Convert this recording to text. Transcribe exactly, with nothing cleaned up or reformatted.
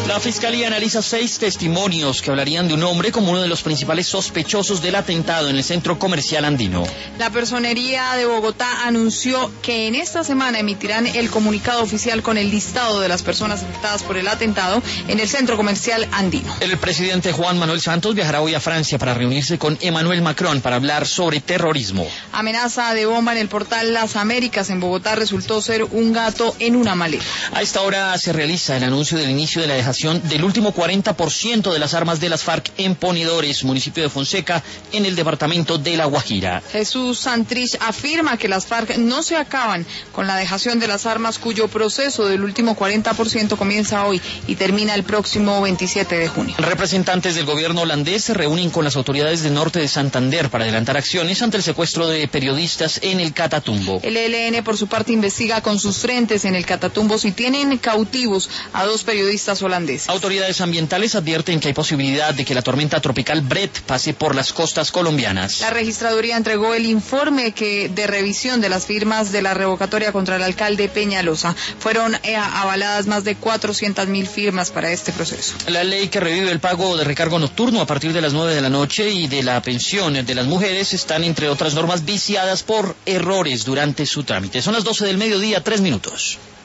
La Fiscalía analiza seis testimonios que hablarían de un hombre como uno de los principales sospechosos del atentado en el centro comercial andino. La Personería de Bogotá anunció que en esta semana emitirán el comunicado oficial con el listado de las personas afectadas por el atentado en el centro comercial andino. El presidente Juan Manuel Santos viajará hoy a Francia para reunirse con Emmanuel Macron para hablar sobre terrorismo. Amenaza de bomba en el portal Las Américas en Bogotá resultó ser un gato en una maleta. A esta hora se realiza el anuncio del inicio de la dejación del último cuarenta por ciento de las armas de las FARC en Ponedores, municipio de Fonseca, en el departamento de La Guajira. Jesús Santrich afirma que las FARC no se acaban con la dejación de las armas, cuyo proceso del último cuarenta por ciento comienza hoy y termina el próximo veintisiete de junio. Representantes del gobierno holandés se reúnen con las autoridades del norte de Santander para adelantar acciones ante el secuestro de periodistas en el Catatumbo. El E L N, por su parte, investiga con sus frentes en el Catatumbo si tienen cautivos a dos periodistas holandeses. Autoridades ambientales advierten que hay posibilidad de que la tormenta tropical Brett pase por las costas colombianas. La registraduría entregó el informe que de revisión de las firmas de la revocatoria contra el alcalde Peñalosa. Fueron eh, avaladas más de cuatrocientas mil firmas para este proceso. La ley que revive el pago de recargo nocturno a partir de las nueve de la noche y de la pensión de las mujeres están, entre otras normas, viciadas por errores durante su trámite. Son las doce del mediodía, tres minutos.